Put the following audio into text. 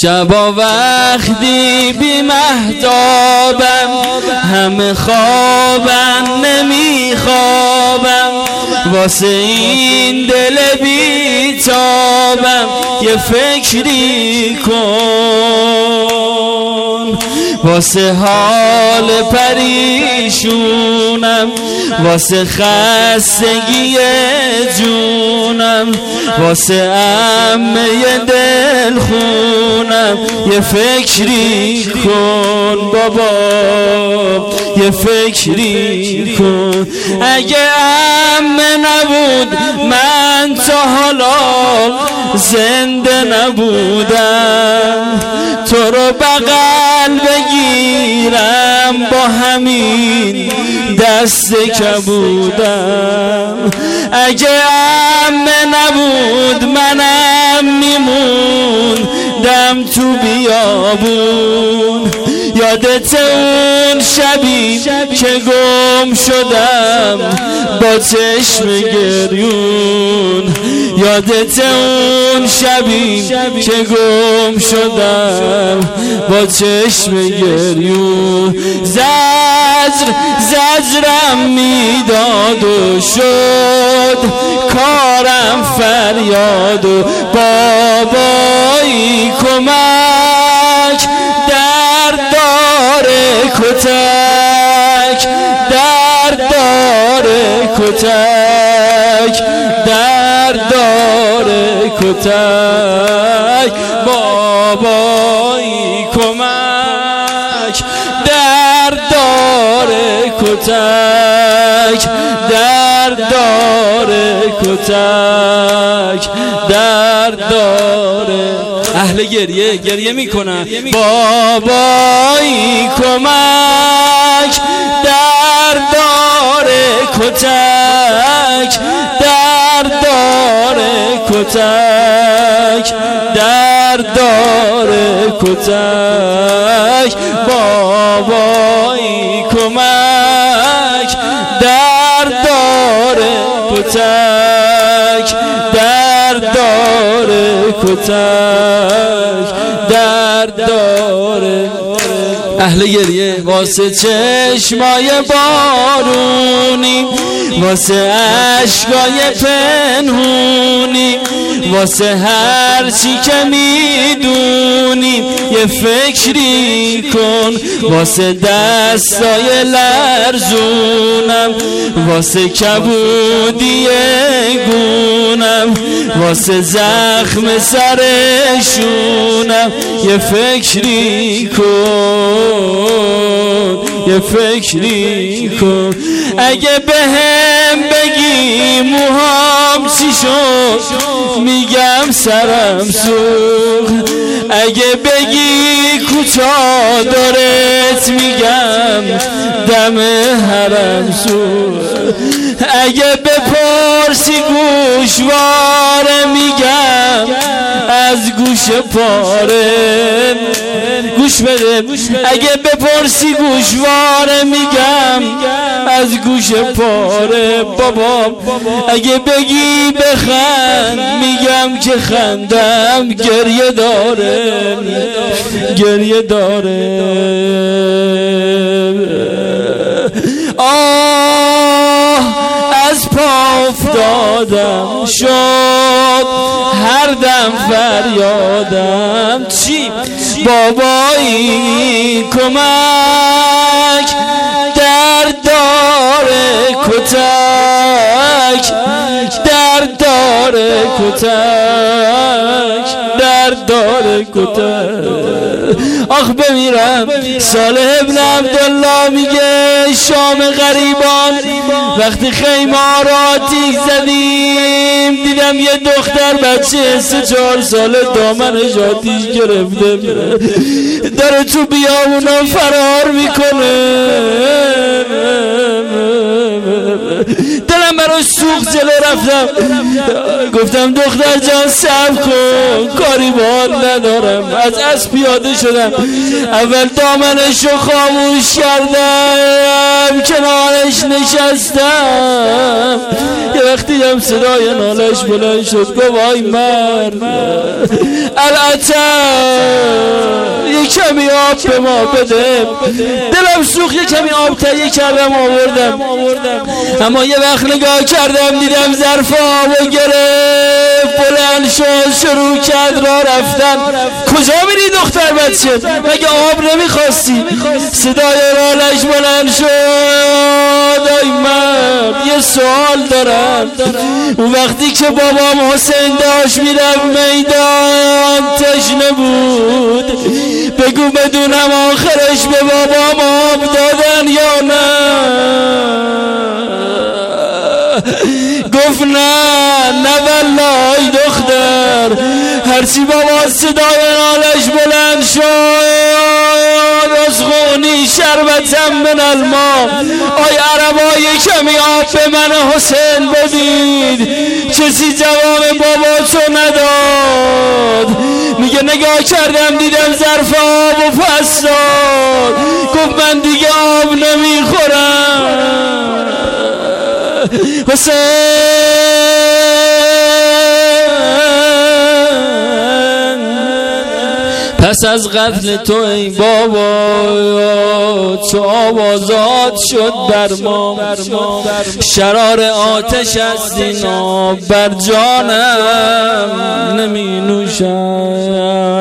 شبا وقتی بی مهتابم همه خوابم نمیخوابم واسه این دل بیتابم یه فکری کن واسه حال پریشونم واسه خستگی جونم واسه عمه دل خونم یه فکری کن بابا یه فکری کن اگه عمه نبود من تا حالا زنده نبودم تو رو بغل بگیرم با همین دست کبودم اگه عمه نبود منم میموندم تو بیابون یادت اون شبی که گم شدم با چشم گریون یادت اون شبی که گم شدم با چشم گریون زجرم میداد و شد کارم فریاد و بابایی کمک در داره کتک در داره کتک در داره کتک بابایی کمک در داره کتک در داره کتک در داره اهل گریه میکنن بابایی کمک در داره کتک در داره کتک در داره کتک بابایی کمک در داره کتک در داره کتک در داره اهل گریه واسه چشمای بارونی واسه عشقای پنهونی واسه هر چی که میدونی یه فکری کن واسه دستای لرزونم واسه کبودی گونم واسه زخم سرشونم یه فکری کن یه فکری کن اگه بهم بگی موهام چی شد میگم سرم سوخت اگه بگی کوچا دارت میگم دم حرم سوخت اگه بپرسی گوشواره میگم از گوش پاره گوش بده اگه بپرسی گوشواره میگم از گوش پاره بابا اگه بگی بخند میگم که خندم گریه داره گریه داره از پا افتادم شد هر دم فریادم چی بابایی کمک در داره کتک در داره کتک در داره کتک آخ بمیرم صالح ابن عبدالله میگه شام غریبان وقتی خیمه را آتیش زدیم دیدم یه دختر بچه 3-4 ساله دامنش آتیش گرفته داره تو بیابونا فرار میکنه دلم براش سوخت جلو رفتم گفتم دختر جان صبر کن کاری باهات ندارم از اسب پیاده شدم اول دامنش رو خاموش کردم کنارش نشستم یه وقتی هم صدای نالش بلند شد گفت وای مرد العتب کمی آب به ما بده. دلم سوخت، یه کمی آب تهیه کردم آوردم، اما یه وقت نگاه کردم دیدم ظرف آب گرفت، بلند شد شروع کرد راه رفتن. کجا میری دختر بچه؟ مگه آب نمیخواستی؟ صدای رالش بلند شد. آی مرد یه سوال دارم، اون وقتی که بابام حسین داشت میرفت میدان تشنه بود، بگو بدونم آخرش به بابام آب دادن یا نه؟ گفت نه والله دختر. هرچی بابا صدای نالش بلند شد، از خونی شربتم من الماء. آی عربای کمی آب به من حسین بدید. کسی جواب بابا تو نداد. میگه نگاه کردم دیدم ظرف آب و پس داد. گفت من دیگه آب نمیخورم. پس از قتل تو ای بابا چو آوازات شد بر ما، شرار آتش از این آب بر جانم نمی نوشد.